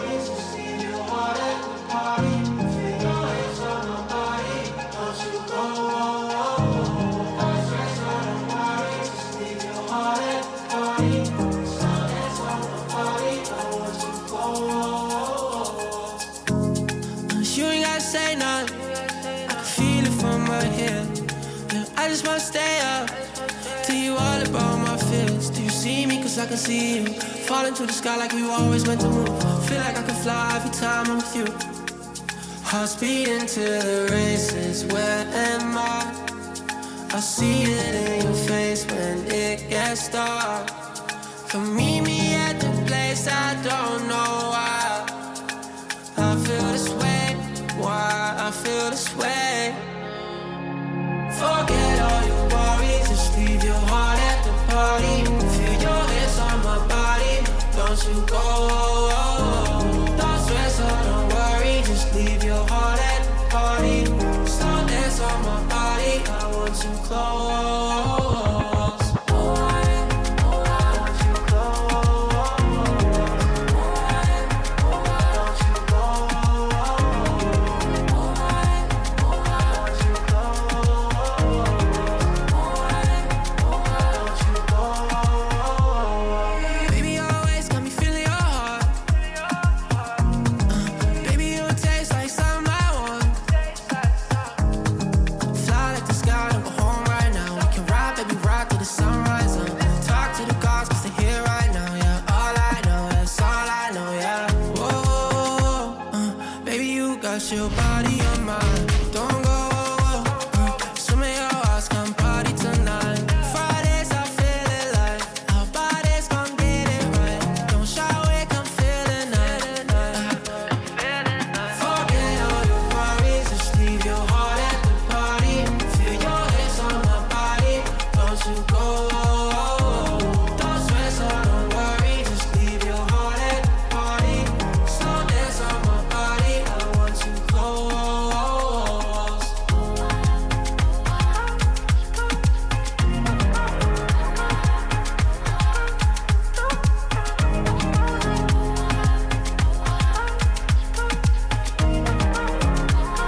You ain't gotta say nothing, I can feel it from right here. Yeah, I just wanna stay up, tell you all about my fears. Do you see me? Cause I can see you, falling to the sky like you always meant to move. Feel like I can fly every time I'm with you. Heart's beating to the races, where am I? I see it in your face when it gets dark. Come meet me at the place I don't know why I feel this way, why I feel this way. Forget all your worries, just leave your heart at the party. Feel your hips on my body, don't you go. Don't stress or don't worry, just leave your heart at the party. Slow dance on my body, I want you close.